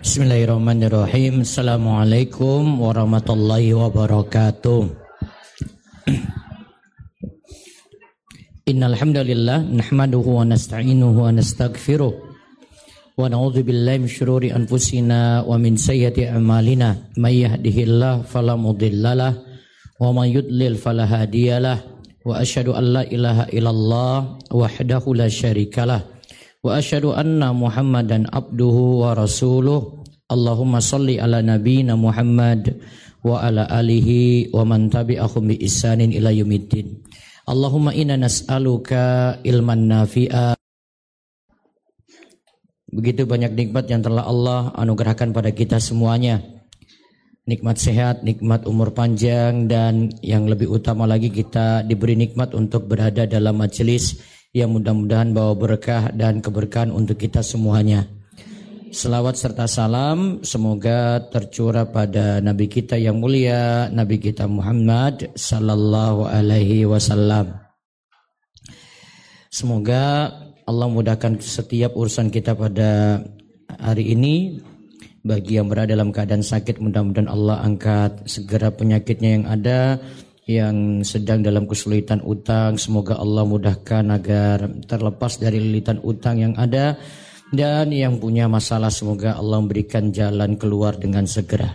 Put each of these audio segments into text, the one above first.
Bismillahirrahmanirrahim. Assalamualaikum warahmatullahi wabarakatuh. Innal hamdalillah nahmaduhu wa nasta'inuhu wa nastaghfiruh wa na'udzu billahi min syururi anfusina wa min sayyiati a'malina. May yahdihillahu fala mudhillalah wa may yudlil fala hadiyalah. Wa asyhadu an la ilaha illallah wahdahu la syarikalah. Wa asyhadu anna Muhammadan abduhu wa rasuluh. Allahumma salli ala nabiyyina Muhammad wa ala alihi wa man tabi'ahum bi ihsanin ila yaumiddin. Allahumma inna nas'aluka ilman nafi'a. Begitu banyak nikmat yang telah Allah anugerahkan pada kita semuanya. Nikmat sehat, nikmat umur panjang, dan yang lebih utama lagi kita diberi nikmat untuk berada dalam majelis yang mudah-mudahan bawa berkah dan keberkahan untuk kita semuanya. Selawat serta salam semoga tercurah pada Nabi kita yang mulia, Nabi kita Muhammad sallallahu alaihi wasallam. Semoga Allah mudahkan setiap urusan kita pada hari ini. Bagi yang berada dalam keadaan sakit, mudah-mudahan Allah angkat segera penyakitnya yang ada. Yang sedang dalam kesulitan utang, semoga Allah mudahkan agar terlepas dari lilitan utang yang ada. Dan yang punya masalah, semoga Allah memberikan jalan keluar dengan segera.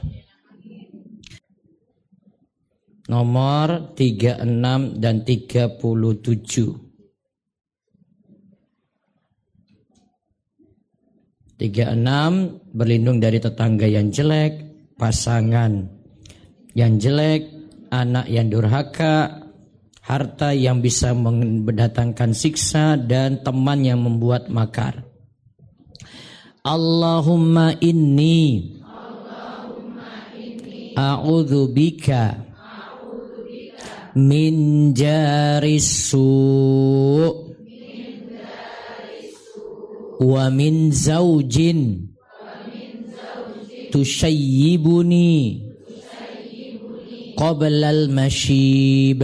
Nomor 36 dan 37. 36, berlindung dari tetangga yang jelek, pasangan yang jelek, anak yang durhaka, harta yang bisa mendatangkan siksa, dan teman yang membuat makar. Allahumma inni a'udzu bika min jaris su' wa min zaujin tushayyibuni qablal mashib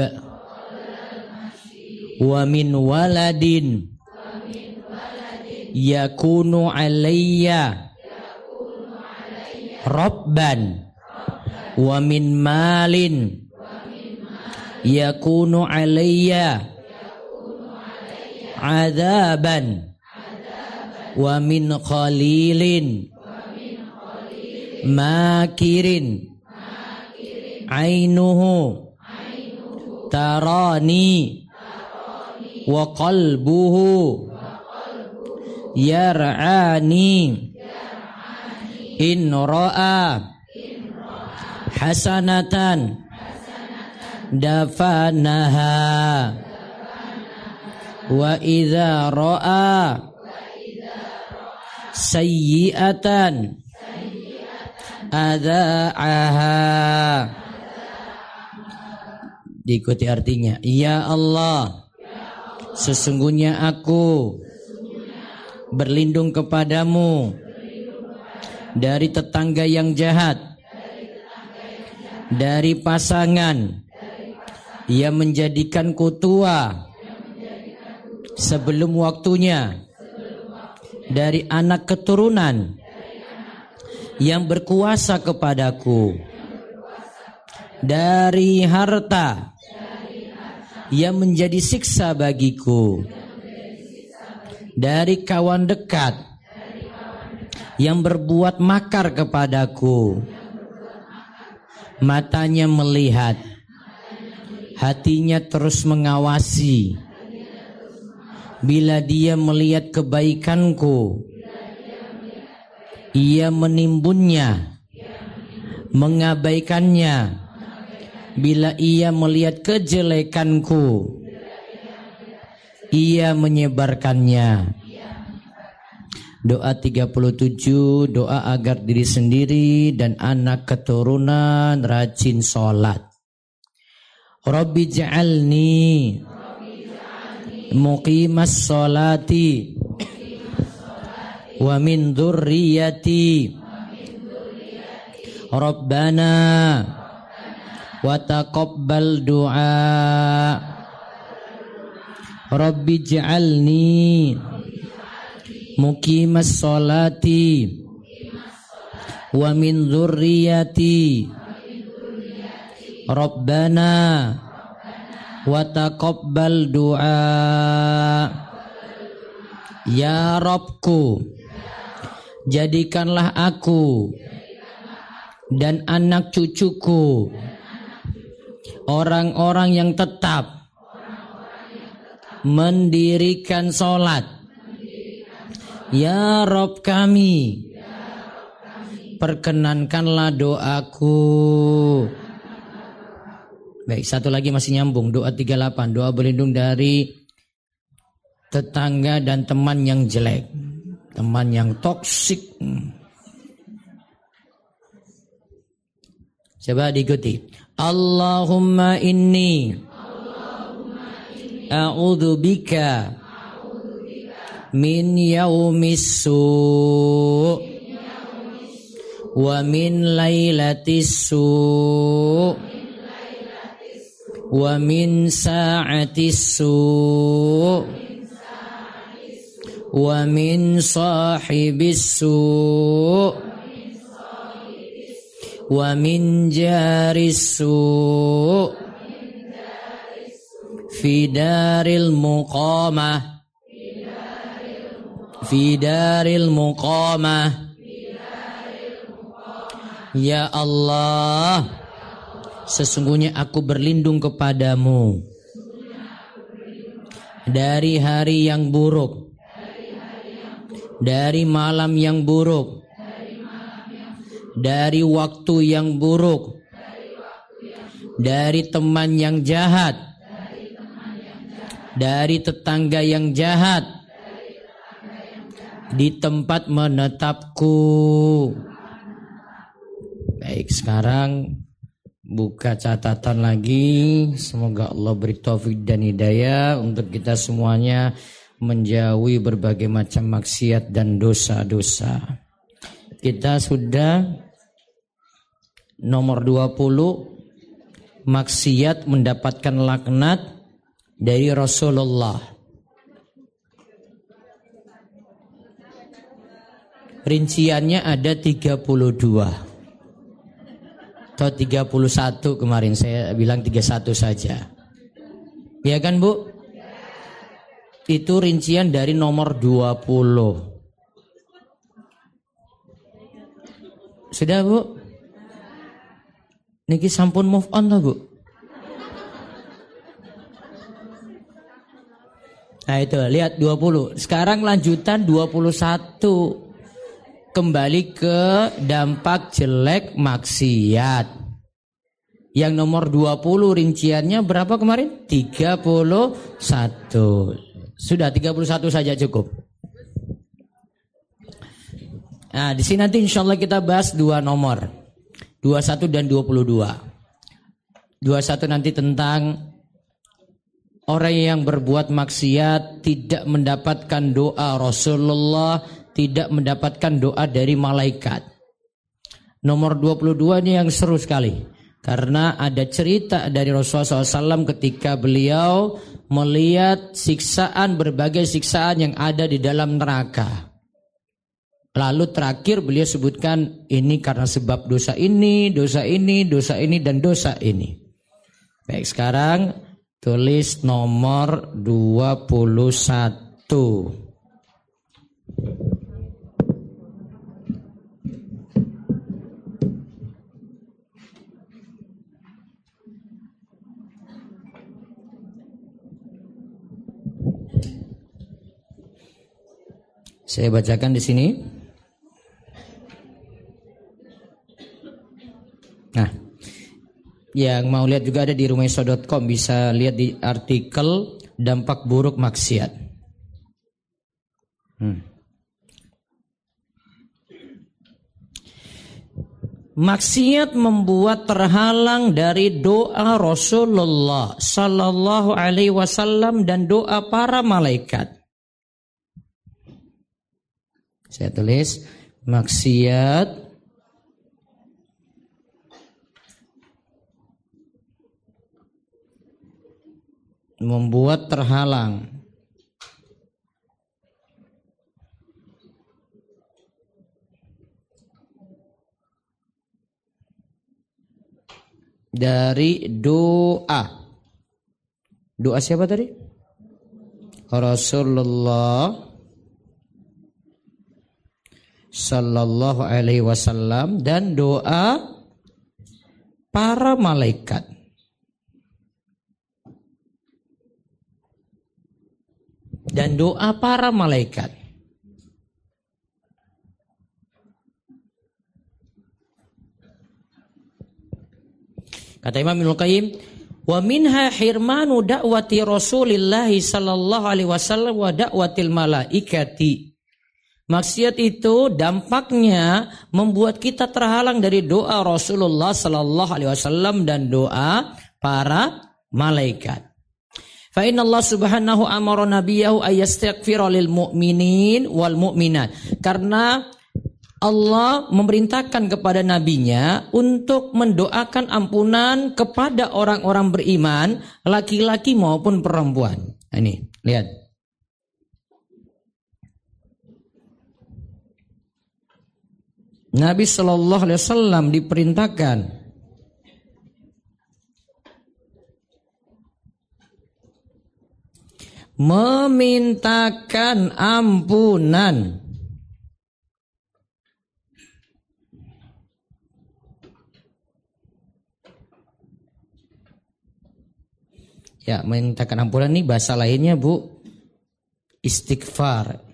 wa min waladin yakunu alayya rabban wa min malin yakunu alayya adaban wa min khalilin makirin ainuhu tarani wa qalbuhu yar'ani in ra'a hasanatan dafanaha wa idza ra'a sayyi'atan adha'aha. Diikuti artinya, ya Allah, sesungguhnya aku berlindung kepadamu dari tetangga yang jahat, dari pasangan yang menjadikanku tua sebelum waktunya, dari anak keturunan yang berkuasa kepadaku, dari harta yang menjadi siksa bagiku, dari kawan dekat yang berbuat makar kepadaku. Matanya melihat, hatinya terus mengawasi. Bila dia melihat kebaikanku, ia menimbunnya, mengabaikannya. Bila ia melihat kejelekanku, ia menyebarkannya. Doa 37, doa agar diri sendiri dan anak keturunan rajin sholat. Rabbi ja'alni muqimas sholati wa min dzurriyyati Rabbana wa taqabbal du'a. Rabbi ja'alni muqimas sholati wa min dzurriyyati Rabbana wa taqabbal du'a. Ya Rabbku, jadikanlah aku dan anak cucuku orang-orang yang tetap mendirikan sholat. Ya Rabb kami, perkenankanlah doaku. Baik, satu lagi masih nyambung. Doa 38, doa berlindung dari tetangga dan teman yang jelek, teman yang toksik. Coba diikuti. Allahumma inni a'udzu bika min yaumis su' wa min lailatis su' wa min sa'atis su' wa min sahibis su' wa min jaris su' fi daril muqamah Ya Allah, sesungguhnya aku berlindung kepadamu dari hari yang buruk, dari malam yang buruk, dari waktu yang buruk, dari teman yang jahat, dari tetangga yang jahat, di tempat menetapku. Baik, sekarang buka catatan lagi. Semoga Allah beri taufik dan hidayah untuk kita semuanya menjauhi berbagai macam maksiat dan dosa-dosa. Kita sudah nomor 20, maksiat mendapatkan laknat dari Rasulullah. Rinciannya ada 32 atau 31, kemarin saya bilang 31 saja. Ya kan Bu? Itu rincian dari nomor 20. Sudah Bu? Niki sampun move on toh Bu? Nah itu lihat 20. Sekarang lanjutan 21. Kembali ke dampak jelek maksiat. Yang nomor 20 rinciannya berapa kemarin? 31. Sudah 31 saja cukup. Nah, di sini nanti insyaallah kita bahas 2 nomor. 21 dan 22. 21 nanti tentang orang yang berbuat maksiat tidak mendapatkan doa Rasulullah, tidak mendapatkan doa dari malaikat. Nomor 22 ini yang seru sekali. Karena ada cerita dari Rasulullah SAW ketika beliau melihat siksaan, berbagai siksaan yang ada di dalam neraka. Lalu terakhir beliau sebutkan ini karena sebab dosa ini, dosa ini, dosa ini, dan dosa ini. Baik, sekarang tulis nomor 21. Saya bacakan di sini. Nah, yang mau lihat juga ada di rumaiso.com, bisa lihat di artikel dampak buruk maksiat. Maksiat membuat terhalang dari doa Rasulullah sallallahu alaihi wasallam dan doa para malaikat. Saya tulis maksiat membuat terhalang dari doa. Doa siapa tadi? Rasulullah sallallahu alaihi wasallam dan doa para malaikat. Dan doa para malaikat. Kata Imam Ibnu Qayyim, wa minha hirmanu da'wati Rasulillah sallallahu alaihi wasallam wa da'watil malaikati. Maksiat itu dampaknya membuat kita terhalang dari doa Rasulullah sallallahu alaihi wasallam dan doa para malaikat. Fa inna Allah subhanahu amara nabiyahu ayastaghfira lil mu'minin wal mu'minat. Karena Allah memerintahkan kepada nabinya untuk mendoakan ampunan kepada orang-orang beriman, laki-laki maupun perempuan. Nah, ini, lihat. Nabi sallallahu alaihi wasallam diperintahkan memintakan ampunan ya, memintakan ampunan ini bahasa lainnya Bu, istighfar.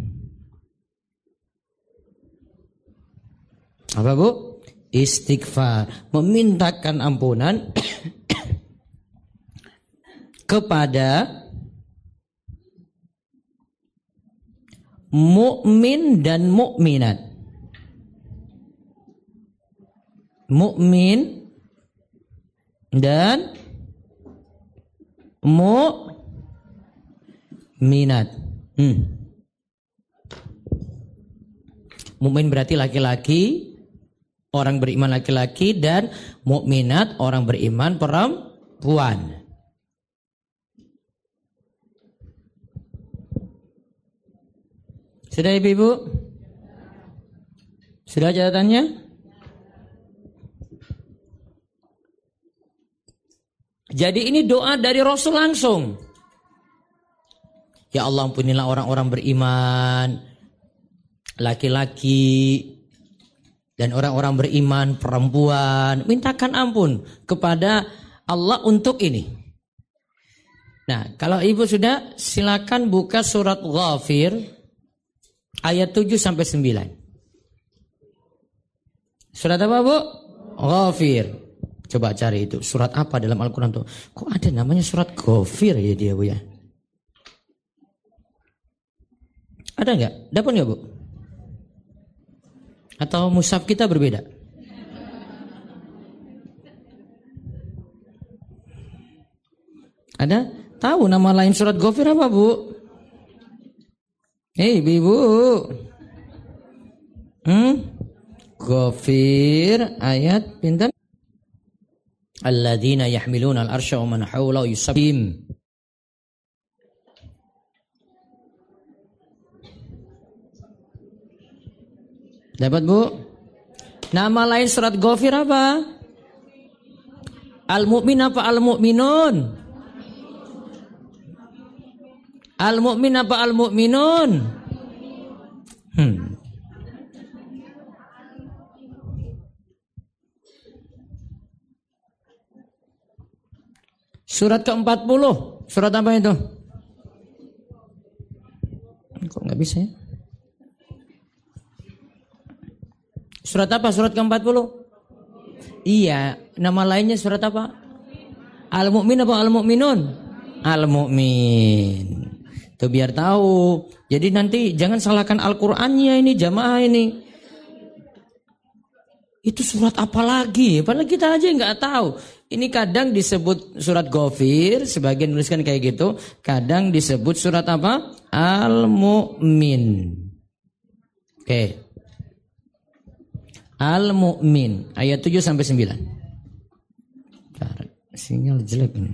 Apa Bu? Istighfar, memintakan ampunan kepada mukmin dan mukminat. Mukmin dan mukminat. Mukmin berarti laki-laki, orang beriman laki-laki, dan mukminat orang beriman perempuan. Sudah Ibu? Sudah catatannya? Jadi ini doa dari Rasul langsung. Ya Allah, ampunilah orang-orang beriman laki-laki dan orang-orang beriman perempuan. Mintakan ampun kepada Allah untuk ini. Nah, kalau Ibu sudah, silakan buka surat Ghafir ayat 7 sampai 9. Surat apa Bu? Ghafir. Coba cari itu. Surat apa dalam Al-Quran tuh? Kok ada namanya surat Ghafir ya dia Bu ya? Ada nggak? Dapat nggak Bu? Atau mushaf kita berbeda? Ada? Tahu nama lain surat Ghafir apa Bu? Hei Ibu. Ghafir ayat pinten? Alladzina yahmiluna al-arsya wa man hawlahu yusabbihim. Dapat Bu? Nama lain surat Ghafir apa? Al-Mu'min apa Al-Mu'minun? Al-Mu'min apa Al-Mu'minun? Surat ke-40. Surat apa itu? Kok nggak bisa ya? Surat apa? Surat ke-40? Iya, nama lainnya surat apa? Al-Mu'min apa Al-Mu'minun? Al-Mu'min. Tuh biar tahu. Jadi nanti jangan salahkan Al-Qur'annya ini jamaah ini. Itu surat apa lagi? Padahal kita aja nggak tahu. Ini kadang disebut surat Ghafir, sebagian nuliskan kayak gitu. Kadang disebut surat apa? Al-Mu'min. Oke. Al-Mu'min ayat 7 sampai 9. Sinyal jelek ini.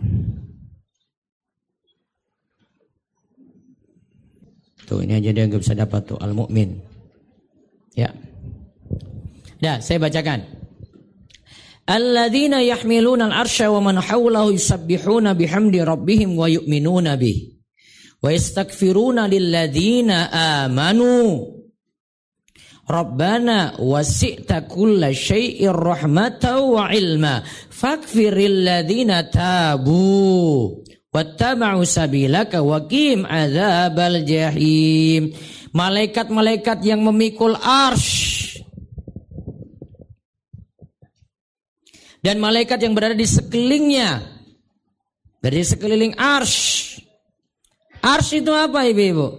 Tuh ini aja dia nggak bisa dapat tuh Al-Mu'min. Ya. Dah, saya bacakan. Alladzina yahmiluna al-arsya wa man hawlahu yusabbihuna bihamdi rabbihim wa yu'minuna bih wa yastaghfiruna lilladzina amanu Rabbana wasi'ta kulla syai'ir rahmatan wa ilma faghfiril ladzina tabu wattaba'u sabilaka wa qim adzabal jahim. Malaikat-malaikat yang memikul arsy dan malaikat yang berada di sekelilingnya, dari sekeliling arsy. Arsy itu apa ibu-ibu?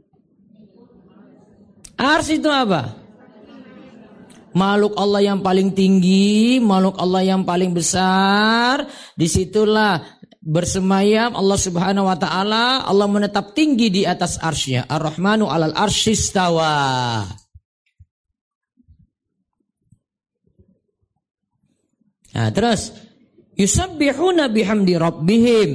Arsy itu apa? Makhluk Allah yang paling tinggi, makhluk Allah yang paling besar. Disitulah bersemayam Allah Subhanahu wa taala. Allah menetap tinggi di atas arsy-Nya. Ar-Rahmanu 'alal arsy istawa. Nah, terus yusabbihuna bihamdi rabbihim.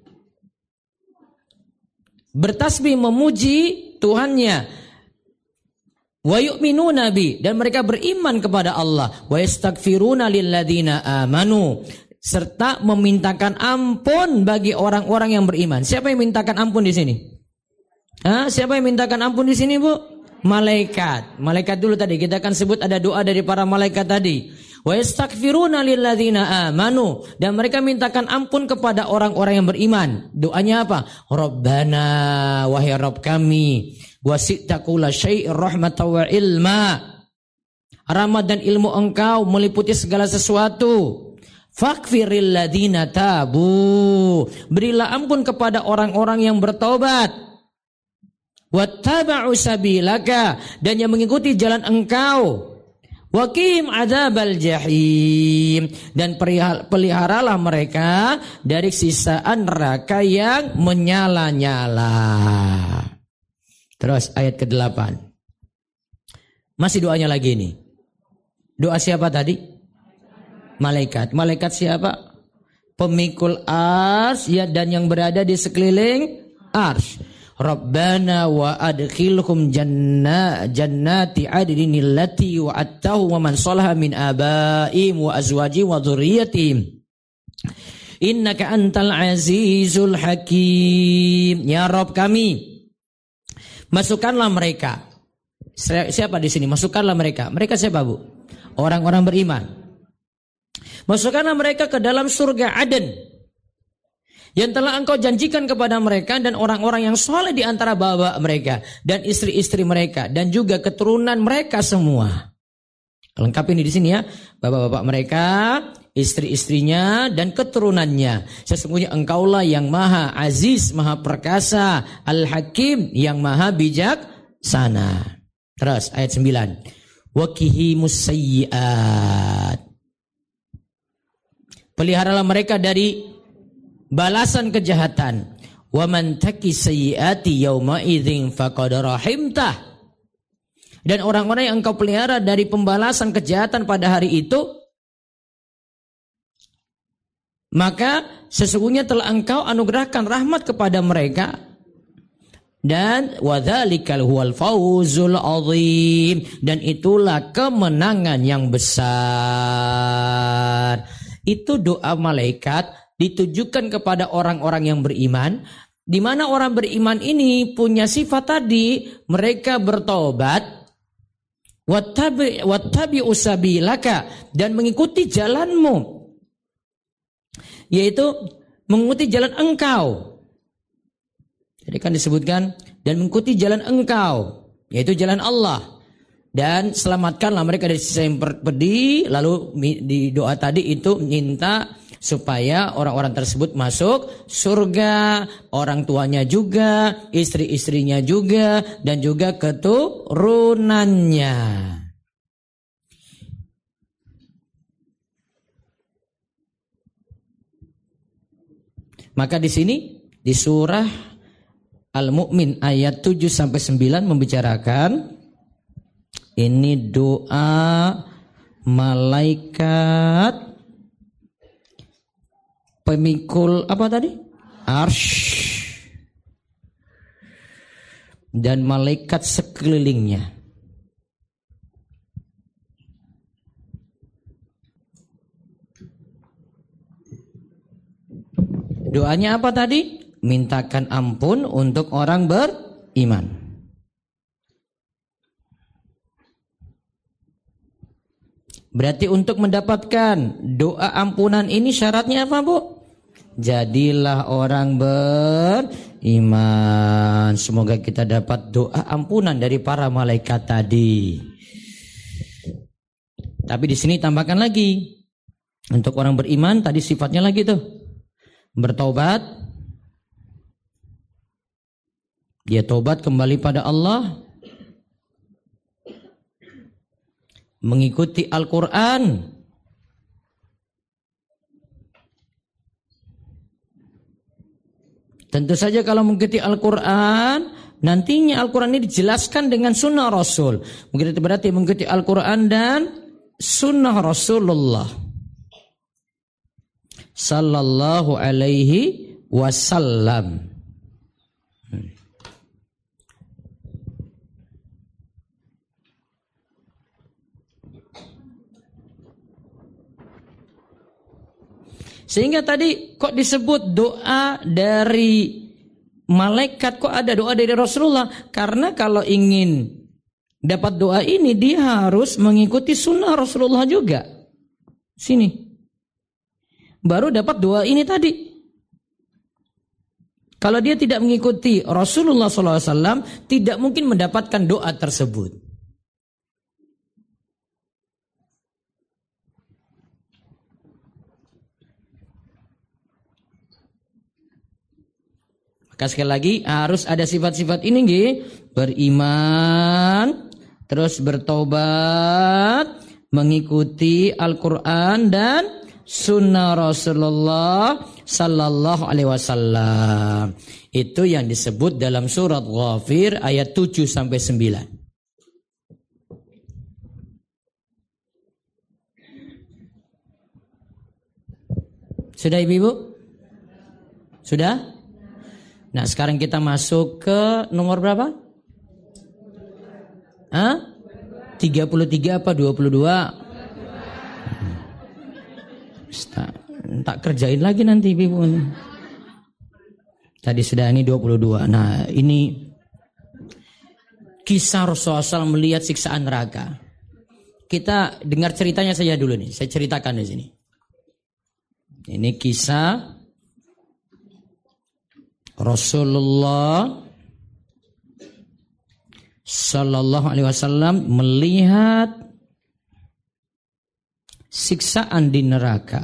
Bertasbih memuji Tuhannya. Wa yu'minuna bi, dan mereka beriman kepada Allah. Wa yastaghfiruna lilladzina amanu, serta memintakan ampun bagi orang-orang yang beriman. Siapa yang mintakan ampun di sini? Siapa yang mintakan ampun di sini, Bu? Malaikat. Malaikat dulu tadi kita akan sebut ada doa dari para malaikat tadi. Wa yastaghfiruna lilladzina amanu, dan mereka mintakan ampun kepada orang-orang yang beriman. Doanya apa? Rabbana, wahai Rabb kami, wasi'ta kulla syai'ir rahmatan wa ilma. Rahmat dan ilmu Engkau meliputi segala sesuatu. Faghfiril ladzina tabu, berilah ampun kepada orang-orang yang bertobat. Wattaba'u sabilaka, dan yang mengikuti jalan Engkau. Waqim adzabal jahim, dan peliharalah mereka dari sisaan neraka yang menyala-nyala. Terus ayat ke-8. Masih doanya lagi nih. Doa siapa tadi? Malaikat. Malaikat siapa? Pemikul arsy, ya, dan yang berada di sekeliling arsy. Rabbana wa adkhilhum jannati adnin allati wa'adtahu wa man salaha min abaihim wa azwajihim wa dzurriyyatihim innaka antal azizul hakim. Ya Rabb kami, masukkanlah mereka. Siapa di sini? Masukkanlah mereka. Mereka siapa, Bu? Orang-orang beriman. Masukkanlah mereka ke dalam surga Aden yang telah Engkau janjikan kepada mereka, dan orang-orang yang soleh di antara bapak mereka dan istri-istri mereka dan juga keturunan mereka semua. Lengkap ini di sini ya, bapak-bapak mereka, istri-istrinya dan keturunannya. Sesungguhnya Engkaulah yang Maha Aziz, Maha Perkasa, Al-Hakim, yang Maha Bijaksana. Terus ayat 9. Waqihimus sayyi'at. Peliharalah mereka dari balasan kejahatan. Wa man taqi sayyiati yauma idzin faqad rahimtah. Dan orang-orang yang Engkau pelihara dari pembalasan kejahatan pada hari itu, maka sesungguhnya telah Engkau anugerahkan rahmat kepada mereka. Dan wadzalikal huwal fawzul azim, dan itulah kemenangan yang besar. Itu doa malaikat ditujukan kepada orang-orang yang beriman, di mana orang beriman ini punya sifat tadi, mereka bertobat, wattabi'u sabilaka, dan mengikuti jalanmu, yaitu mengikuti jalan Engkau. Jadi kan disebutkan, dan mengikuti jalan Engkau, yaitu jalan Allah. Dan selamatkanlah mereka dari sisa yang pedih. Lalu di doa tadi itu minta supaya orang-orang tersebut masuk surga, orang tuanya juga, istri-istrinya juga, dan juga keturunannya. Maka di sini di surah Al-Mu'min ayat 7 sampai 9 membicarakan ini doa malaikat pemikul apa tadi? Arsy dan malaikat sekelilingnya. Doanya apa tadi? Mintakan ampun untuk orang beriman. Berarti untuk mendapatkan doa ampunan ini syaratnya apa, Bu? Jadilah orang beriman. Semoga kita dapat doa ampunan dari para malaikat tadi. Tapi di sini tambahkan lagi. Untuk orang beriman tadi sifatnya lagi tuh. Bertobat. Dia tobat kembali pada Allah. Mengikuti Al-Quran. Tentu saja kalau mengikuti Al-Quran, nantinya Al-Quran ini dijelaskan dengan sunnah Rasul. Mungkin itu berarti mengikuti Al-Quran dan sunnah Rasulullah sallallahu alaihi wasallam. Sehingga tadi kok disebut doa dari malaikat, kok ada doa dari Rasulullah? Karena kalau ingin dapat doa ini dia harus mengikuti sunnah Rasulullah juga. Sini. Baru dapat doa ini tadi. Kalau dia tidak mengikuti Rasulullah SAW, tidak mungkin mendapatkan doa tersebut. Maka sekali lagi harus ada sifat-sifat ini nggih, beriman, terus bertobat, mengikuti Al-Qur'an dan sunnah Rasulullah sallallahu alaihi wasallam. Itu yang disebut dalam surat Ghafir ayat 7 sampai 9. Sudah Ibu? Sudah? Nah, sekarang kita masuk ke nomor berapa? 33 apa 22? Tak kerjain lagi nanti Ibu. Tadi sudah ini 22. Nah, ini kisah Rasulullah SAW melihat siksaan neraka. Kita dengar ceritanya saja dulu nih. Saya ceritakan di sini. Ini kisah Rasulullah sallallahu alaihi wasallam melihat siksaan di neraka.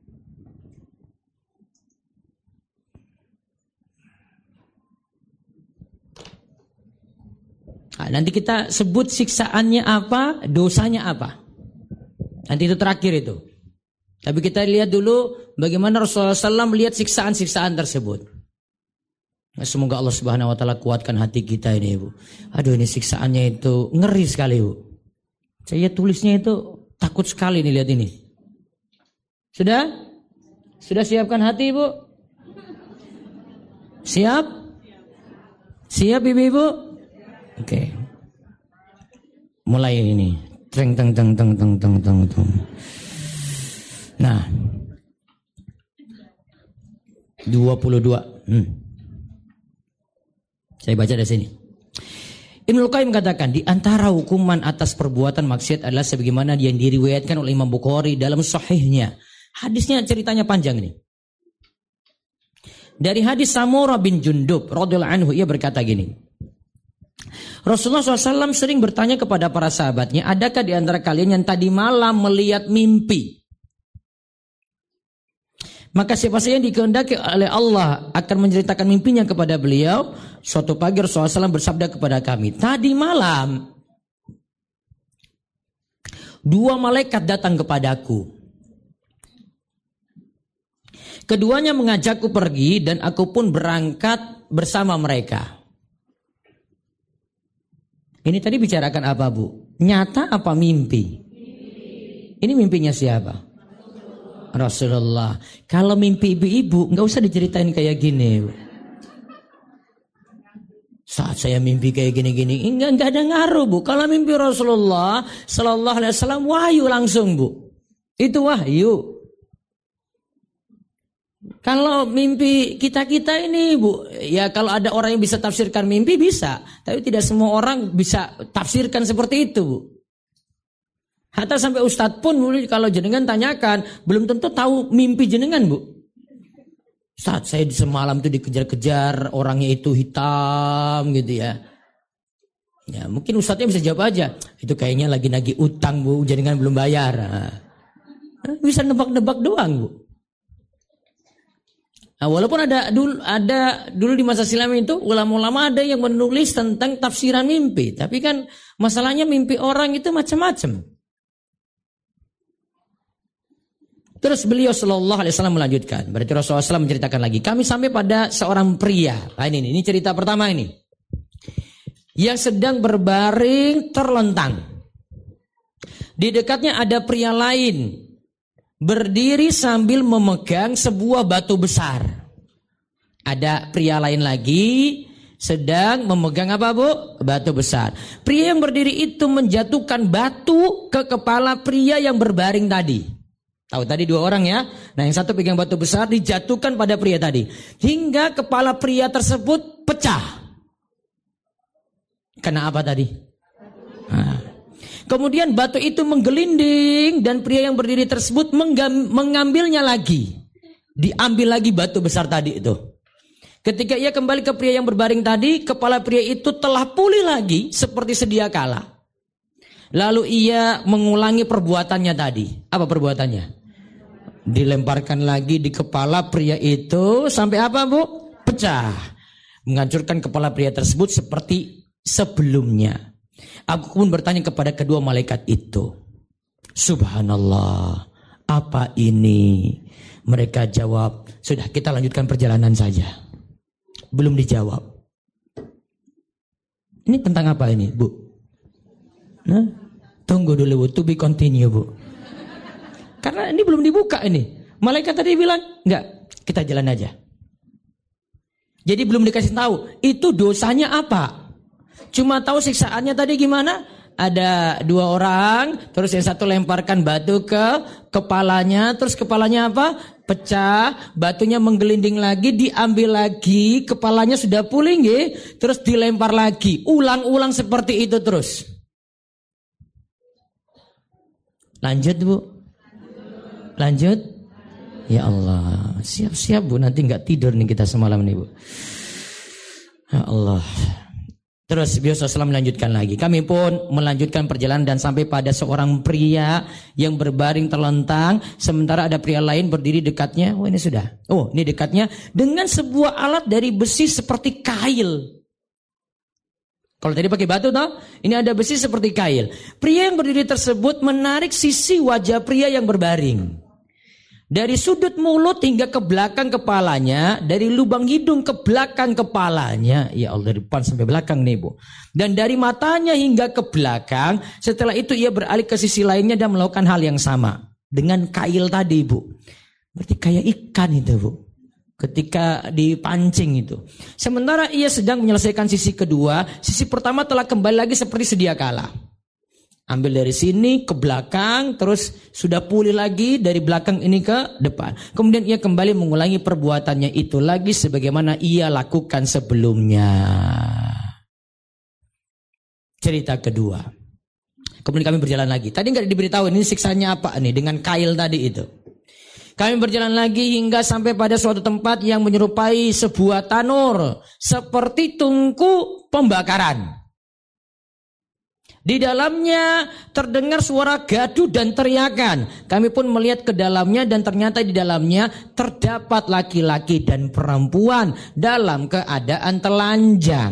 Nah, nanti kita sebut siksaannya apa, dosanya apa. Nanti itu terakhir itu. Tapi kita lihat dulu bagaimana Rasulullah SAW melihat siksaan-siksaan tersebut. Semoga Allah Subhanahu wa taala kuatkan hati kita ini, Ibu. Aduh, ini siksaannya itu ngeri sekali, Bu. Saya tulisnya itu takut sekali nih, lihat ini. Sudah? Sudah siapkan hati, Ibu? Siap? Siap, Ibu-ibu? Oke. Mulai ini. Teng teng teng teng teng teng teng teng. Nah. 22. Saya baca dari sini. Ibnu Qayyim katakan, di antara hukuman atas perbuatan maksiat adalah sebagaimana yang diriwayatkan oleh Imam Bukhari dalam sahihnya. Hadisnya ceritanya panjang ini. Dari hadis Samurah bin Jundub radhiyallahu anhu, ia berkata gini. Rasulullah SAW sering bertanya kepada para sahabatnya, adakah di antara kalian yang tadi malam melihat mimpi? Maka siapa saja yang dikehendaki oleh Allah akan menceritakan mimpinya kepada beliau. Suatu pagi Rasulullah SAW bersabda kepada kami, tadi malam 2 malaikat datang kepadaku. Keduanya mengajakku pergi dan aku pun berangkat bersama mereka. Ini tadi bicarakan apa, Bu? Nyata apa mimpi? Ini mimpinya siapa? Rasulullah. Kalau mimpi ibu-ibu nggak usah diceritain kayak gini. Saat saya mimpi kayak gini-gini, enggak ada ngaruh, Bu. Kalau mimpi Rasulullah sallallahu alaihi wasallam wahyu langsung, Bu. Itu wahyu. Kalau mimpi kita-kita ini Bu, ya kalau ada orang yang bisa tafsirkan mimpi bisa, tapi tidak semua orang bisa tafsirkan seperti itu Bu. Hatta sampai Ustadz pun kalau jenengan tanyakan, belum tentu tahu mimpi jenengan Bu. Ustadz, saya semalam itu dikejar-kejar, orangnya itu hitam gitu ya. Ya mungkin Ustadznya bisa jawab aja, itu kayaknya lagi nagih utang Bu, jenengan belum bayar. Nah, bisa nebak-nebak doang Bu. Nah, walaupun ada dulu di masa silam itu ulama-ulama ada yang menulis tentang tafsiran mimpi, tapi kan masalahnya mimpi orang itu macam-macam. Terus beliau sallallahu alaihi wasallam melanjutkan. Berarti Rasulullah SAW menceritakan lagi. Kami sampai pada seorang pria. Nah, ini cerita pertama ini. Yang sedang berbaring terlentang. Di dekatnya ada pria lain. Berdiri sambil memegang sebuah batu besar. Ada pria lain lagi sedang memegang apa Bu? Batu besar. Pria yang berdiri itu menjatuhkan batu ke kepala pria yang berbaring tadi. Tahu tadi dua orang ya. Nah yang satu pegang batu besar dijatuhkan pada pria tadi. Hingga kepala pria tersebut pecah. Kena apa tadi? Nah. Kemudian batu itu menggelinding dan pria yang berdiri tersebut mengambilnya lagi. Diambil lagi batu besar tadi itu. Ketika ia kembali ke pria yang berbaring tadi, kepala pria itu telah pulih lagi seperti sedia kala. Lalu ia mengulangi perbuatannya tadi. Apa perbuatannya? Dilemparkan lagi di kepala pria itu sampai apa Bu? Pecah. Menghancurkan kepala pria tersebut seperti sebelumnya. Aku pun bertanya kepada kedua malaikat itu. Subhanallah, apa ini? Mereka jawab, sudah kita lanjutkan perjalanan saja. Belum dijawab. Ini tentang apa ini Bu? Nah, tunggu dulu Bu, to be continue Bu. Karena ini belum dibuka ini. Malaikat tadi bilang, enggak, kita jalan aja. Jadi belum dikasih tahu, itu dosanya apa? Cuma tahu siksaannya tadi gimana? Ada dua orang, terus yang satu lemparkan batu ke kepalanya, terus kepalanya apa? Pecah, batunya menggelinding lagi, diambil lagi, kepalanya sudah pulih, terus dilempar lagi. Ulang-ulang seperti itu terus. Lanjut Bu. Lanjut. Ya Allah, siap-siap Bu, nanti nggak tidur nih kita semalam nih Bu. Ya Allah. Terus beliau SAW melanjutkan lagi. Kami pun melanjutkan perjalanan dan sampai pada seorang pria yang berbaring terlentang. Sementara ada pria lain berdiri dekatnya. Oh ini sudah. Oh ini dekatnya. Dengan sebuah alat dari besi seperti kail. Kalau tadi pakai batu toh. Ini ada besi seperti kail. Pria yang berdiri tersebut menarik sisi wajah pria yang berbaring. Dari sudut mulut hingga ke belakang kepalanya, dari lubang hidung ke belakang kepalanya, ya Allah dari depan sampai belakang nih Bu. Dan dari matanya hingga ke belakang, setelah itu ia beralih ke sisi lainnya dan melakukan hal yang sama. Dengan kail tadi Bu. Berarti kayak ikan itu Bu. Ketika dipancing itu. Sementara ia sedang menyelesaikan sisi kedua, sisi pertama telah kembali lagi seperti sedia kala. Ambil dari sini ke belakang, terus sudah pulih lagi dari belakang ini ke depan. Kemudian ia kembali mengulangi perbuatannya itu lagi sebagaimana ia lakukan sebelumnya. Cerita kedua. Kemudian kami berjalan lagi. Tadi nggak diberitahu ini siksanya apa nih dengan kail tadi itu. Kami berjalan lagi hingga sampai pada suatu tempat yang menyerupai sebuah tanur seperti tungku pembakaran. Di dalamnya terdengar suara gaduh dan teriakan. Kami pun melihat ke dalamnya dan ternyata di dalamnya terdapat laki-laki dan perempuan dalam keadaan telanjang.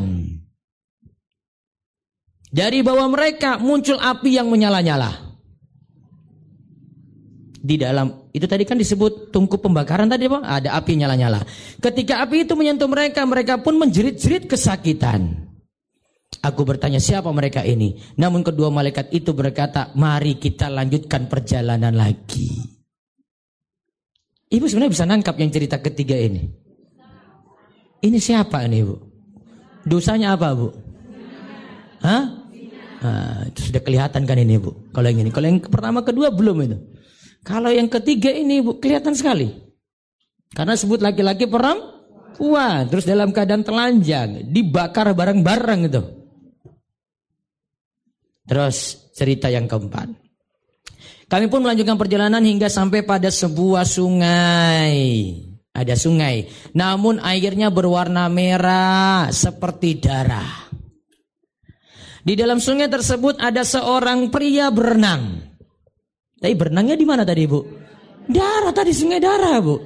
Dari bawah mereka muncul api yang menyala-nyala. Di dalam, itu tadi kan disebut tungku pembakaran tadi Pak, ada api nyala-nyala. Ketika api itu menyentuh mereka, mereka pun menjerit-jerit kesakitan. Aku bertanya siapa mereka ini. Namun kedua malaikat itu berkata, mari kita lanjutkan perjalanan lagi. Ibu sebenarnya bisa nangkap yang cerita ketiga ini. Ini siapa ini Bu? Dosanya apa Bu? Hah? Nah, itu sudah kelihatan kan ini Bu. Kalau yang ini, kalau yang pertama kedua belum itu. Kalau yang ketiga ini Bu kelihatan sekali. Karena sebut laki-laki perempuan, terus dalam keadaan telanjang, dibakar bareng-bareng itu. Terus cerita yang keempat. Kami pun melanjutkan perjalanan hingga sampai pada sebuah sungai. Ada sungai, namun airnya berwarna merah seperti darah. Di dalam sungai tersebut ada seorang pria berenang. Tapi berenangnya di mana tadi, Bu? Darah tadi, sungai darah, Bu.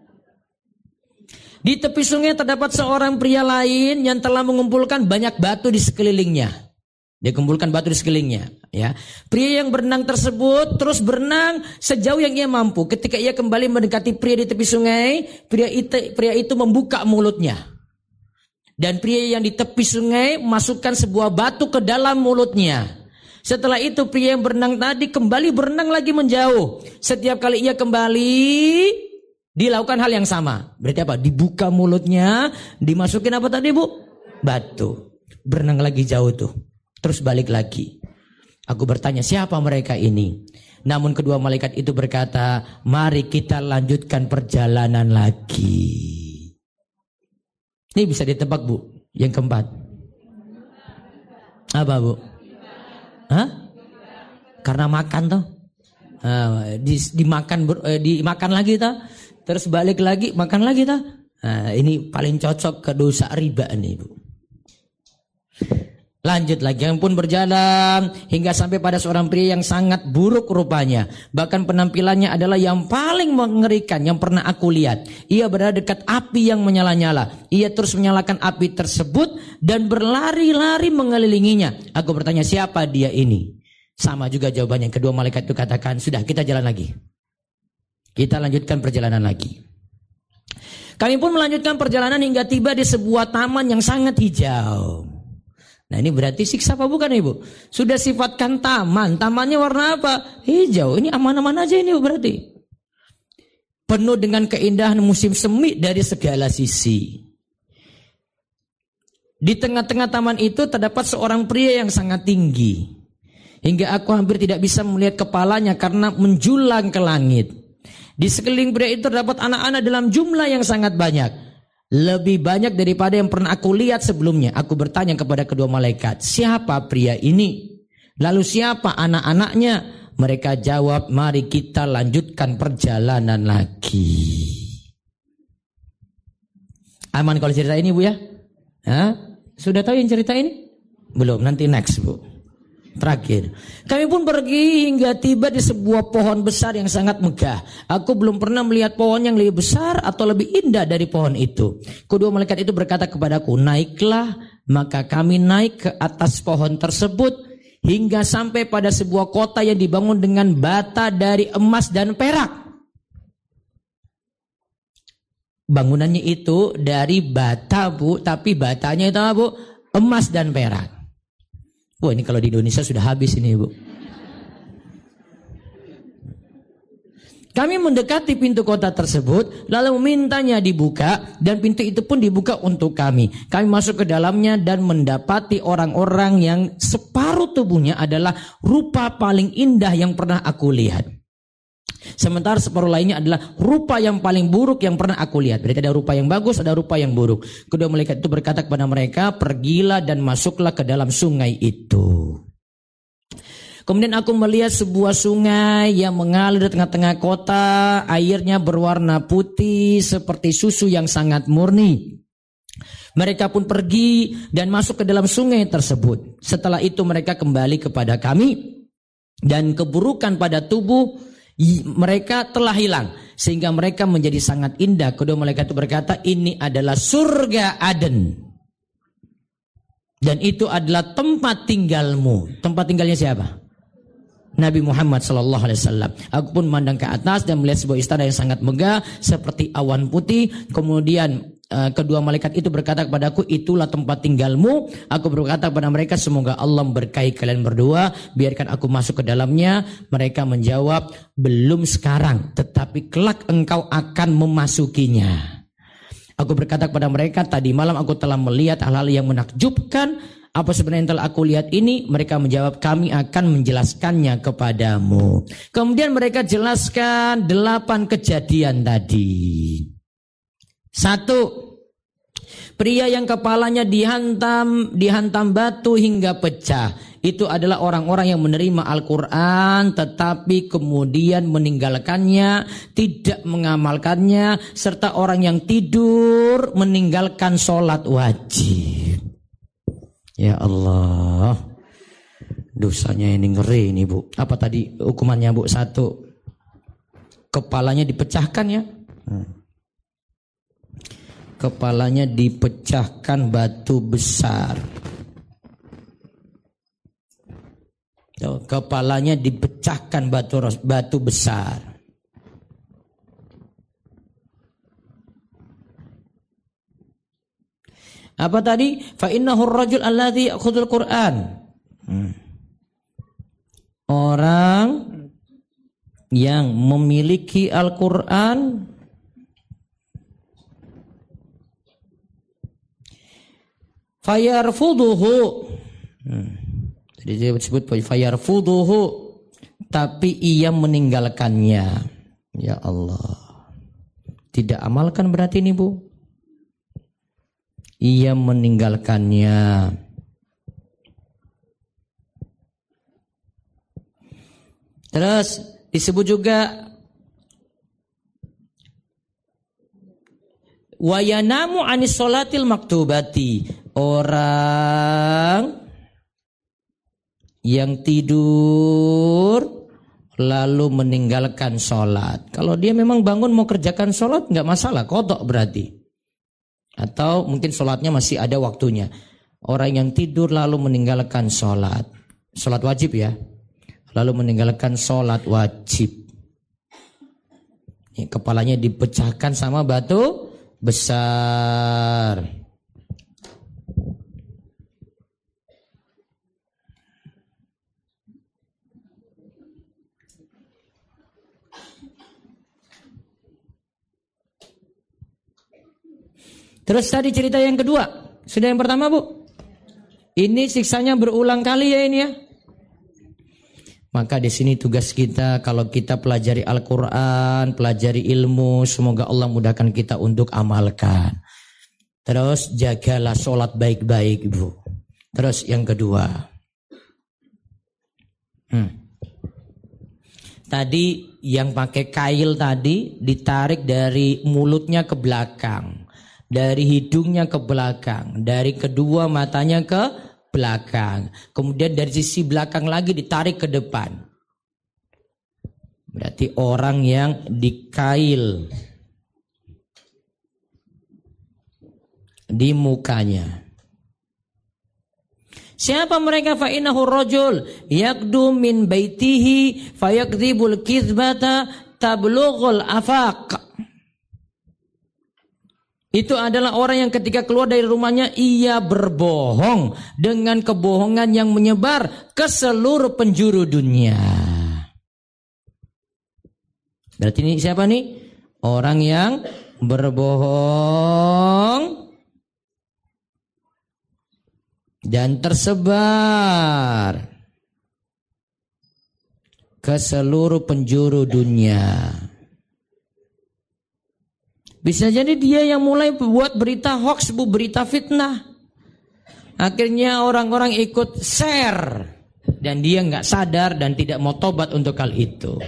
Di tepi sungai terdapat seorang pria lain yang telah mengumpulkan banyak batu di sekelilingnya. Dia kumpulkan batu di sekelilingnya, ya. Pria yang berenang tersebut terus berenang sejauh yang ia mampu. Ketika ia kembali mendekati pria di tepi sungai, pria itu membuka mulutnya. Dan pria yang di tepi sungai masukkan sebuah batu ke dalam mulutnya. Setelah itu pria yang berenang tadi kembali berenang lagi menjauh. Setiap kali ia kembali dilakukan hal yang sama. Berarti apa? Dibuka mulutnya, dimasukin apa tadi, Bu? Batu. Berenang lagi jauh tuh. Terus balik lagi. Aku bertanya, siapa mereka ini? Namun kedua malaikat itu berkata, mari kita lanjutkan perjalanan lagi. Ini bisa ditebak, Bu, yang keempat. Apa, Bu? Hah? Karena makan toh. Dimakan lagi toh. Terus balik lagi, makan lagi toh. Ini paling cocok ke dosa riba nih, Bu. Lanjut lagi, yang pun berjalan hingga sampai pada seorang pria yang sangat buruk rupanya. Bahkan penampilannya adalah yang paling mengerikan yang pernah aku lihat. Ia berada dekat api yang menyala-nyala. Ia terus menyalakan api tersebut dan berlari-lari mengelilinginya. Aku bertanya, siapa dia ini? Sama juga jawabannya. Kedua malaikat itu katakan, sudah, kita jalan lagi. Kita lanjutkan perjalanan lagi. Kami pun melanjutkan perjalanan hingga tiba di sebuah taman yang sangat hijau. Nah, ini berarti siksa apa bukan, Ibu? Sudah sifatkan taman. Tamannya warna apa? Hijau. Ini aman-aman aja ini, berarti. Penuh dengan keindahan musim semi dari segala sisi. Di tengah-tengah taman itu terdapat seorang pria yang sangat tinggi. Hingga aku hampir tidak bisa melihat kepalanya karena menjulang ke langit. Di sekeliling pria itu terdapat anak-anak dalam jumlah yang sangat banyak. Lebih banyak daripada yang pernah aku lihat sebelumnya. Aku bertanya kepada kedua malaikat, siapa pria ini? Lalu siapa anak-anaknya? Mereka jawab, mari kita lanjutkan perjalanan lagi. Aman kalau cerita ini, Bu, ya? Hah? Sudah tahu yang cerita ini? Belum, nanti next, Bu. Terakhir, kami pun pergi hingga tiba di sebuah pohon besar yang sangat megah. Aku belum pernah melihat pohon yang lebih besar atau lebih indah dari pohon itu. Kedua malaikat itu berkata kepadaku, naiklah. Maka kami naik ke atas pohon tersebut hingga sampai pada sebuah kota yang dibangun dengan bata dari emas dan perak. Bangunannya itu dari bata, Bu, tapi batanya itu apa, Bu? Emas dan perak. Wah, ini kalau di Indonesia sudah habis ini, Bu. Kami mendekati pintu kota tersebut, lalu memintanya dibuka, dan pintu itu pun dibuka untuk kami. Kami masuk ke dalamnya dan mendapati orang-orang yang separuh tubuhnya adalah rupa paling indah yang pernah aku lihat. Sementara separuh lainnya adalah rupa yang paling buruk yang pernah aku lihat. Berarti ada rupa yang bagus, ada rupa yang buruk. Kedua malaikat itu berkata kepada mereka, pergilah dan masuklah ke dalam sungai itu. Kemudian aku melihat sebuah sungai yang mengalir di tengah-tengah kota. Airnya berwarna putih seperti susu yang sangat murni. Mereka pun pergi dan masuk ke dalam sungai tersebut. Setelah itu mereka kembali kepada kami. Dan keburukan pada tubuh mereka telah hilang. Sehingga mereka menjadi sangat indah. Kedua malaikat itu berkata, ini adalah surga Aden. Dan itu adalah tempat tinggalmu. Tempat tinggalnya siapa? Nabi Muhammad SAW. Aku pun memandang ke atas dan melihat sebuah istana yang sangat megah seperti awan putih. Kemudian kedua malaikat itu berkata kepadaku, itulah tempat tinggalmu. Aku berkata kepada mereka, semoga Allah memberkahi kalian berdua, biarkan aku masuk ke dalamnya. Mereka menjawab, belum sekarang, tetapi kelak engkau akan memasukinya. Aku berkata kepada mereka, tadi malam aku telah melihat hal-hal yang menakjubkan. Apa sebenarnya yang telah aku lihat ini? Mereka menjawab, kami akan menjelaskannya kepadamu. Kemudian mereka jelaskan 8 kejadian tadi. Satu, pria yang kepalanya dihantam batu hingga pecah. Itu adalah orang-orang yang menerima Al-Quran tetapi kemudian meninggalkannya, tidak mengamalkannya, serta orang yang tidur meninggalkan sholat wajib. Ya Allah, dosanya ini ngeri ini Bu. Apa tadi hukumannya Bu? Satu, kepalanya dipecahkan ya. Kepalanya dipecahkan batu besar. Kepalanya dipecahkan batu besar. Apa tadi? Fa innahu ar-rajul alladhi ya'khudul Qur'an. Orang yang memiliki Al-Qur'an fayarfuduhu. Jadi dia disebut fayarfuduhu, tapi ia meninggalkannya. Ya Allah. Tidak amalkan berarti ini Bu. Ia meninggalkannya. Terus disebut juga wa yanamu anis sholatil maktubati. Orang yang tidur lalu meninggalkan sholat. Kalau dia memang bangun mau kerjakan sholat nggak masalah, qadha berarti. Atau mungkin sholatnya masih ada waktunya. Orang yang tidur lalu meninggalkan sholat. Sholat wajib ya. Lalu meninggalkan sholat wajib. Kepalanya dipecahkan sama batu besar. Terus tadi cerita yang kedua. Sudah yang pertama Bu. Ini siksanya berulang kali ya ini ya. Maka di sini tugas kita kalau kita pelajari Al-Quran, pelajari ilmu, semoga Allah mudahkan kita untuk amalkan. Terus jagalah sholat baik-baik Bu. Terus yang kedua. Tadi yang pakai kail tadi ditarik dari mulutnya ke belakang. Dari hidungnya ke belakang, dari kedua matanya ke belakang, kemudian dari sisi belakang lagi ditarik ke depan. Berarti orang yang dikail di mukanya. Siapa mereka? Fa innahu rajul yaqdu min baitihi fayakdzibul kizbata tablughul afaq. Itu adalah orang yang ketika keluar dari rumahnya ia berbohong dengan kebohongan yang menyebar ke seluruh penjuru dunia. Berarti ini siapa nih? Orang yang berbohong dan tersebar ke seluruh penjuru dunia. Bisa jadi dia yang mulai buat berita hoax, berita fitnah. Akhirnya orang-orang ikut share. Dan dia nggak sadar dan tidak mau tobat untuk hal itu.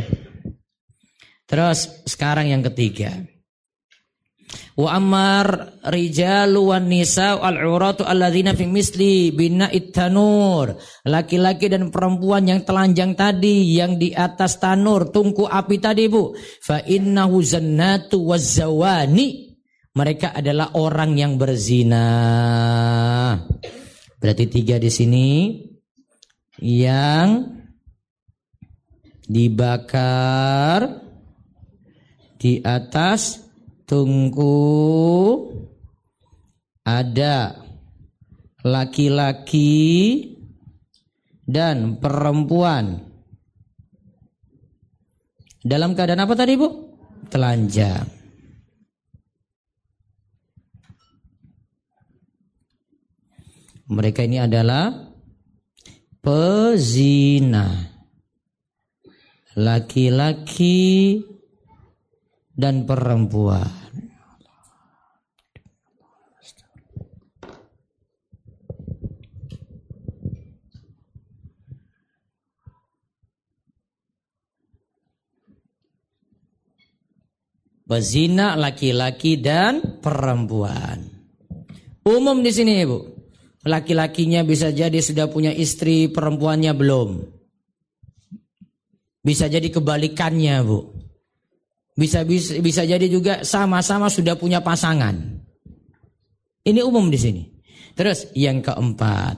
Terus sekarang yang ketiga. Wa ammar rijalu wan nisa al-uratu alladzina fi misli bina'it tanur. Laki-laki dan perempuan yang telanjang tadi, yang di atas tanur, tungku api tadi Bu. Fa innahu zannatu wazzawani. Mereka adalah orang yang berzina. Berarti tiga di sini. Yang dibakar di atas tungku ada laki-laki dan perempuan dalam keadaan apa tadi Bu? Telanjang. Mereka ini adalah pezina, laki-laki dan perempuan. Pezina laki-laki dan perempuan. Umum di sini, Bu. Laki-lakinya bisa jadi sudah punya istri, perempuannya belum. Bisa jadi kebalikannya, Bu. Bisa jadi juga sama-sama sudah punya pasangan. Ini umum di sini. Terus yang keempat.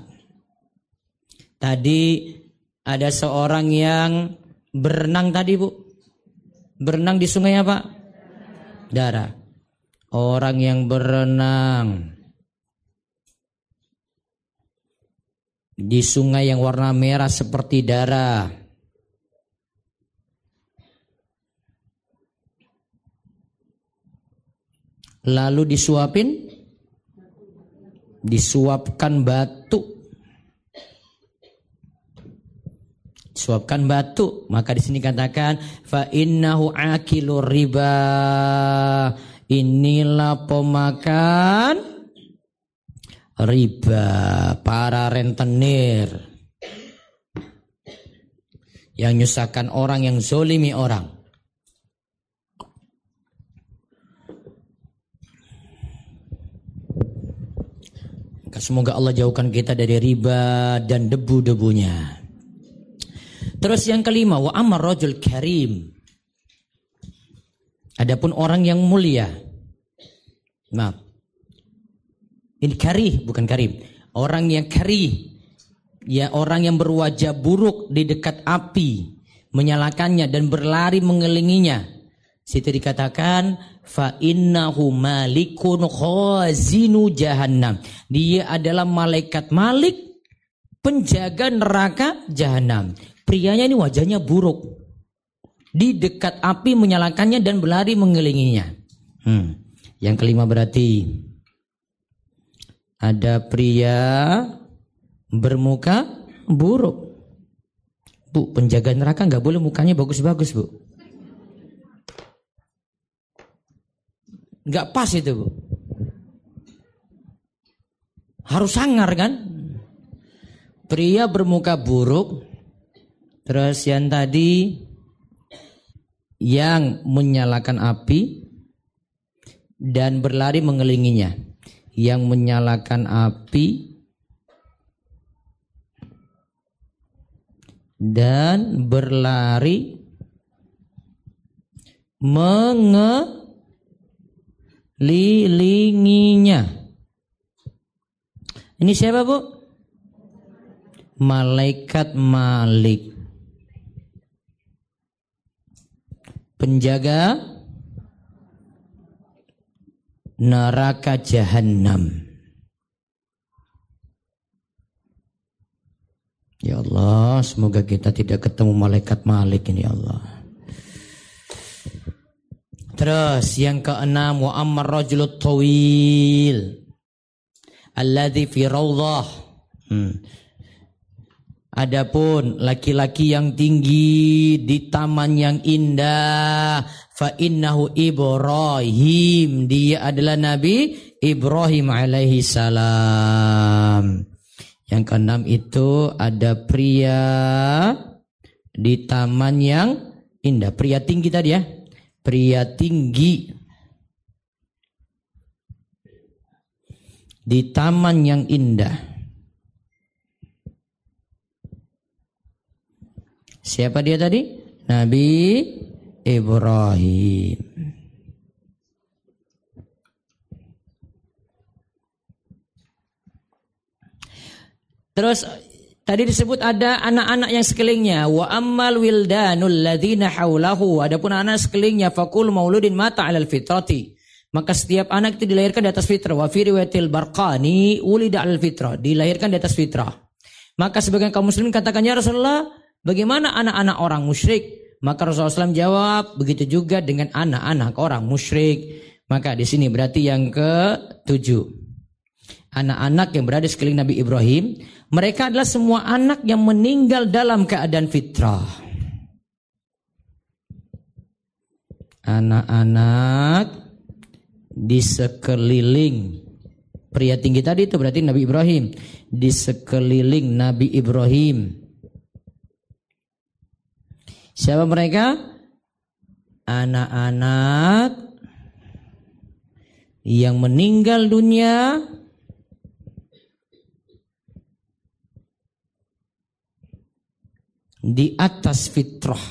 Tadi ada seorang yang berenang tadi, Bu. Berenang di sungai apa? Darah. Orang yang berenang di sungai yang warna merah seperti darah. Lalu disuapkan batu. Disuapkan batu, maka di sini katakan fa innahu akilur riba. Inilah pemakan riba, para rentenir yang nyusahkan orang, yang zolimi orang. Semoga Allah jauhkan kita dari riba dan debu-debunya. Terus yang kelima, wa amar rajul karim. Adapun orang yang mulia. Maaf. Ini karih, bukan karim. Orang yang karih, ya orang yang berwajah buruk di dekat api, menyalakannya dan berlari mengelilinginya. Situ dikatakan fa innahu malikun khazinu jahannam. Dia adalah malaikat Malik, penjaga neraka jahanam. Prianya ini wajahnya buruk, di dekat api menyalakannya dan berlari mengelilinginya. Yang kelima berarti ada pria bermuka buruk. Bu, penjaga neraka nggak boleh mukanya bagus-bagus, Bu. Nggak pas itu, Bu. Harus sangar kan? Pria bermuka buruk. Terus yang tadi yang menyalakan api dan berlari mengelilinginya. Yang menyalakan api dan berlari mengelilinginya. Ini siapa, Bu? Malaikat Malik, penjaga neraka jahanam. Ya Allah, semoga kita tidak ketemu malaikat Malik ini, ya Allah. Terus yang keenam, wa ammar rajulut tawil alladzi fi rawdah. Adapun laki-laki yang tinggi di taman yang indah, fa innahu Ibrahim, dia adalah Nabi Ibrahim alaihi salam. Yang keenam itu ada pria di taman yang indah. Pria tinggi tadi ya. Pria tinggi di taman yang indah. Siapa dia tadi? Nabi Ibrahim. Terus tadi disebut ada anak-anak yang sekelilingnya. Wa ammal wildanul ladzina haulahu. Adapun anak sekelilingnya faqul mauludin mata 'alal fitrati. Maka setiap anak itu dilahirkan di atas fitrah. Wa fi riwayatil Barqani ulida 'alal fitrah, dilahirkan di atas fitrah. Maka sebagian kaum muslimin katakan, ya Rasulullah, bagaimana anak-anak orang musyrik? Maka Rasulullah SAW jawab, begitu juga dengan anak-anak orang musyrik. Maka di sini berarti yang ke-7. Anak-anak yang berada di sekeliling Nabi Ibrahim, mereka adalah semua anak yang meninggal dalam keadaan fitrah. Anak-anak di sekeliling pria tinggi tadi itu berarti Nabi Ibrahim. Di sekeliling Nabi Ibrahim. Siapa mereka? Anak-anak yang meninggal dunia di atas fitrah.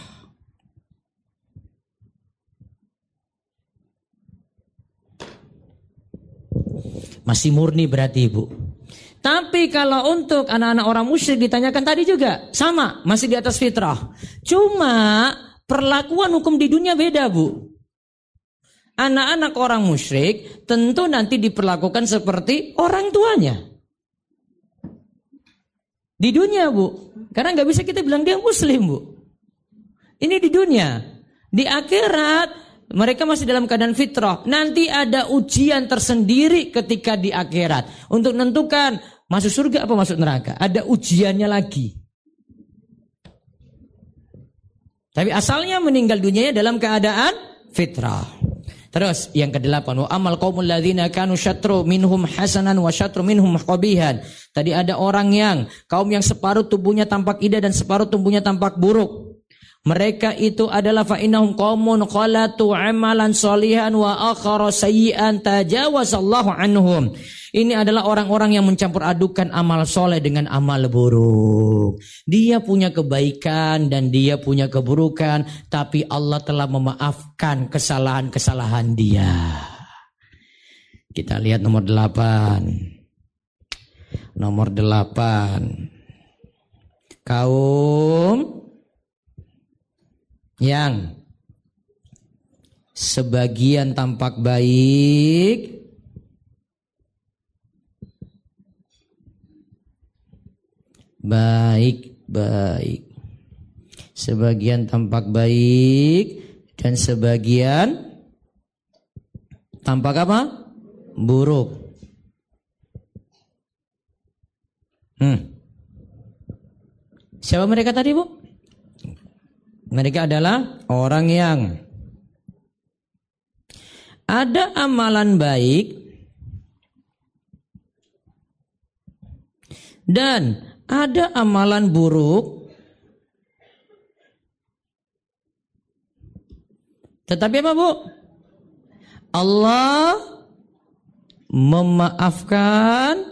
Masih murni berarti Ibu. Tapi kalau untuk anak-anak orang musyrik ditanyakan tadi juga sama, masih di atas fitrah. Cuma perlakuan hukum di dunia beda Bu. Anak-anak orang musyrik tentu nanti diperlakukan seperti orang tuanya. Di dunia Bu. Karena nggak bisa kita bilang dia muslim Bu. Ini di dunia. Di akhirat mereka masih dalam keadaan fitrah. Nanti ada ujian tersendiri ketika di akhirat. Untuk menentukan masuk surga apa masuk neraka. Ada ujiannya lagi. Tapi asalnya meninggal dunianya dalam keadaan fitrah. Terus yang ke-8, wa amal qaumul ladzina kanu syatru minhum hasanan wa syatru minhum qabihan. Tadi ada orang yang kaum yang separuh tubuhnya tampak indah dan separuh tubuhnya tampak buruk. Mereka itu adalah fa innahum qaumun qalatu amalan sholihan wa akhara sayyi'an tajawazallahu anhum. Ini adalah orang-orang yang mencampur adukan amal soleh dengan amal buruk. Dia punya kebaikan dan dia punya keburukan, tapi Allah telah memaafkan kesalahan-kesalahan dia. Kita lihat nomor 8. Nomor 8. Kaum yang sebagian tampak baik sebagian tampak baik dan sebagian tampak apa? Buruk. Siapa mereka tadi Bu? Mereka adalah orang yang ada amalan baik dan ada amalan buruk. Tetapi apa Bu? Allah memaafkan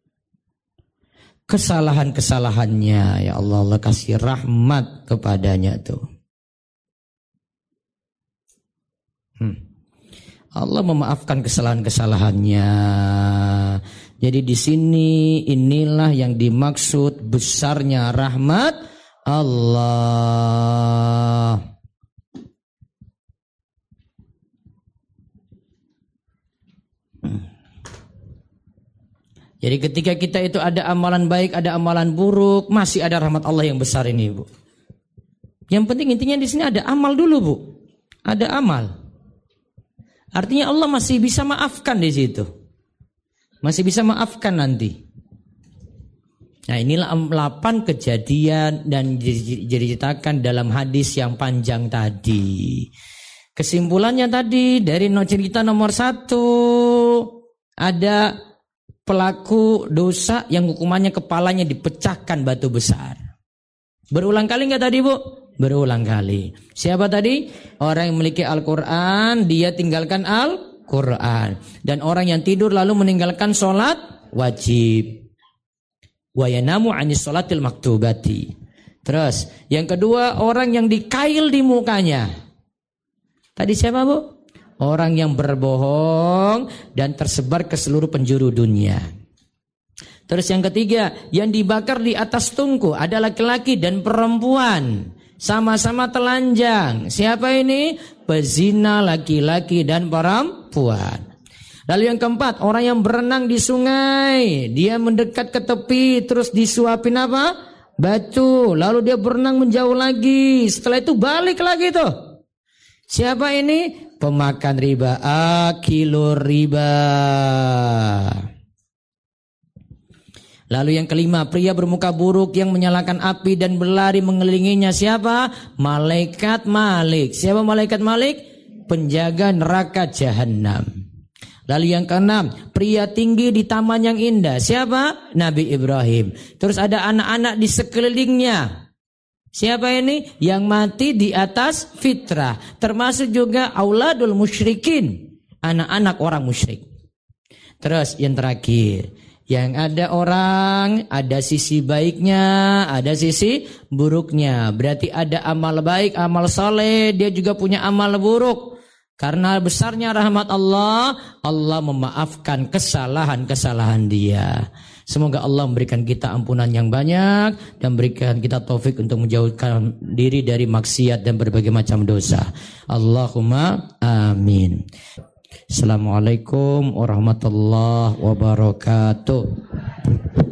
kesalahan-kesalahannya. Ya Allah, Allah kasih rahmat kepadanya tuh. Allah memaafkan kesalahan-kesalahannya. Jadi di sini inilah yang dimaksud besarnya rahmat Allah. Jadi ketika kita itu ada amalan baik, ada amalan buruk, masih ada rahmat Allah yang besar ini, Bu. Yang penting intinya di sini ada amal dulu, Bu. Ada amal. Artinya Allah masih bisa maafkan di situ. Masih bisa maafkan nanti. Nah, inilah 8 kejadian dan diceritakan dalam hadis yang panjang tadi. Kesimpulannya tadi dari cerita nomor 1, ada pelaku dosa yang hukumannya kepalanya dipecahkan batu besar. Berulang kali enggak tadi, Bu? Berulang kali. Siapa tadi? Orang yang memiliki Al-Quran, dia tinggalkan Al-Quran. Dan orang yang tidur lalu meninggalkan sholat wajib. Wa yanamu anis sholatil maktubati. Terus, yang kedua, orang yang dikail di mukanya. Tadi siapa, Bu? Orang yang berbohong dan tersebar ke seluruh penjuru dunia. Terus yang ketiga, yang dibakar di atas tungku ada laki-laki dan perempuan. Sama-sama telanjang. Siapa ini? Pezina laki-laki dan perempuan. Lalu yang keempat, orang yang berenang di sungai. Dia mendekat ke tepi, terus disuapin apa? Batu. Lalu dia berenang menjauh lagi. Setelah itu balik lagi tuh. Siapa ini? Pemakan riba. Akilur riba. Lalu yang kelima, pria bermuka buruk yang menyalakan api dan berlari mengelilinginya. Siapa? Malaikat Malik. Siapa malaikat Malik? Penjaga neraka jahanam. Lalu yang keenam, pria tinggi di taman yang indah. Siapa? Nabi Ibrahim. Terus ada anak-anak di sekelilingnya. Siapa ini? Yang mati di atas fitrah. Termasuk juga auladul musyrikin. Anak-anak orang musyrik. Terus yang terakhir, yang ada orang, ada sisi baiknya, ada sisi buruknya. Berarti ada amal baik, amal soleh, dia juga punya amal buruk. Karena besarnya rahmat Allah, Allah memaafkan kesalahan-kesalahan dia. Semoga Allah memberikan kita ampunan yang banyak dan berikan kita taufik untuk menjauhkan diri dari maksiat dan berbagai macam dosa. Allahumma amin. Assalamualaikum warahmatullahi wabarakatuh.